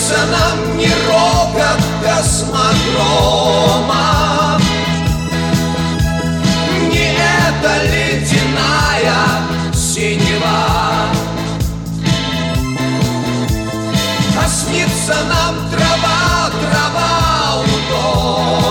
снится нам не рокот космодрома, не эта ледяная синева, а снится нам трава, трава у дома.